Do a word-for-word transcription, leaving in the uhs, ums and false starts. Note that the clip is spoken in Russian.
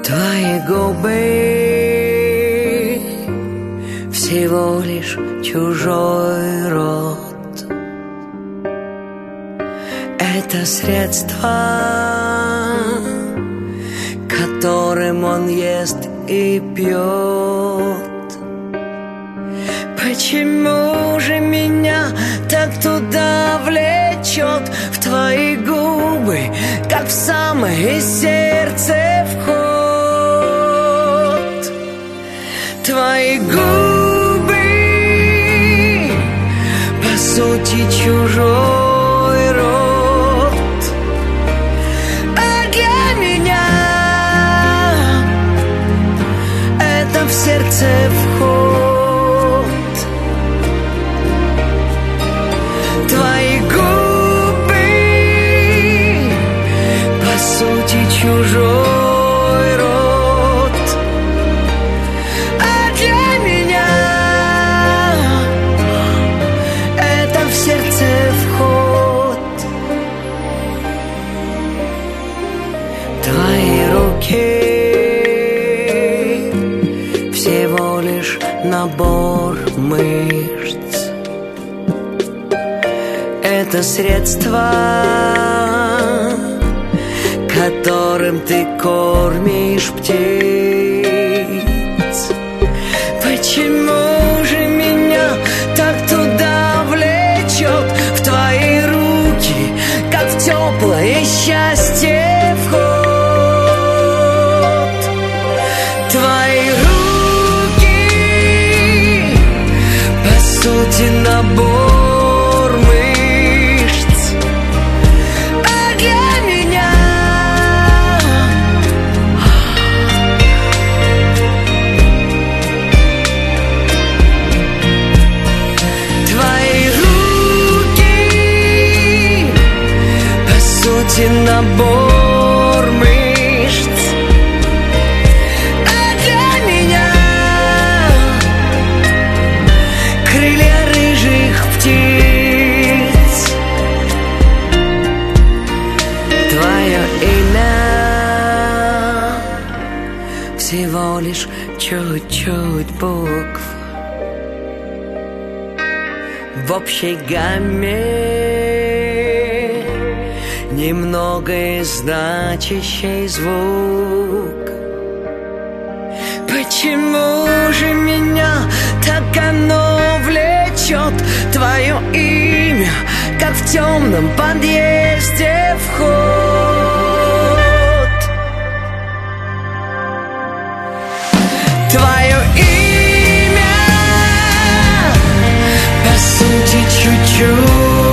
Твои губы всего лишь чужой рот. Это средство, которым он ест и пьет. Почему же меня так туда влечет? В твои губы, как в самое сердце вход. Твои губы, по сути, чужой рот. А для меня это в сердце вход. Твои губы, по сути, чужой рот. А для меня это в сердце вход. Твои руки всего лишь набор мышц. Это средство, которым ты кормишь птиц. Почему же меня так туда влечет? В твои руки, как в теплое счастье вход. Твои руки, по сути, набор мышц. А для меня твои руки, по сути, набор мышц. А для меня крылья рыжих птиц. Твое имя всего лишь чуть-чуть букв в общей гамме, немного значащий звук. Почему же меня так оно влечет? Твое имя, как в темном подъезде вход. Твое имя, по сути, чуть-чуть